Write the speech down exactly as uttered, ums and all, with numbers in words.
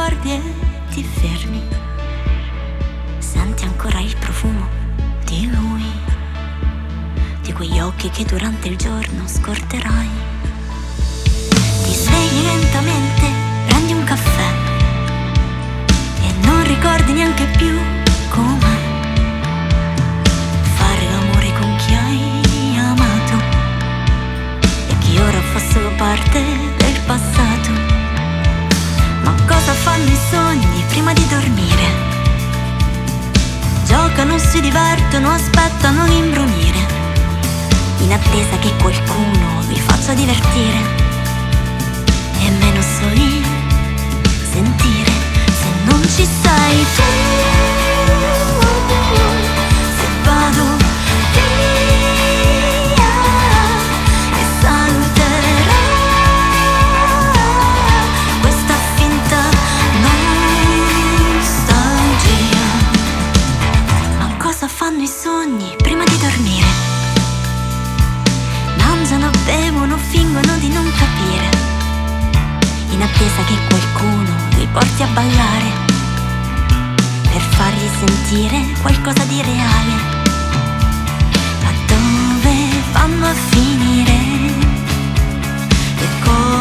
ricordi e ti fermi. Senti ancora il profumo di lui, di quegli occhi che durante il giorno scorderai. Ti svegli lentamente, prendi un caffè e non ricordi neanche più come fare l'amore con chi hai amato e chi ora fossero parte del passato. Ma cosa fanno i sogni prima di dormire? Giocano, si divertono, aspettano l'imbrunire, in attesa che qualcuno li faccia divertire. E meno so il sentire se non ci sei tu. Se vado via e saluterò questa finta nostalgia. Ma cosa fanno i sogni prima di dormire? Mangiano, bevono, fingono di non capire, in attesa che qualcuno li porti a ballare, per fargli sentire qualcosa di reale. Ma dove vanno a finire le cose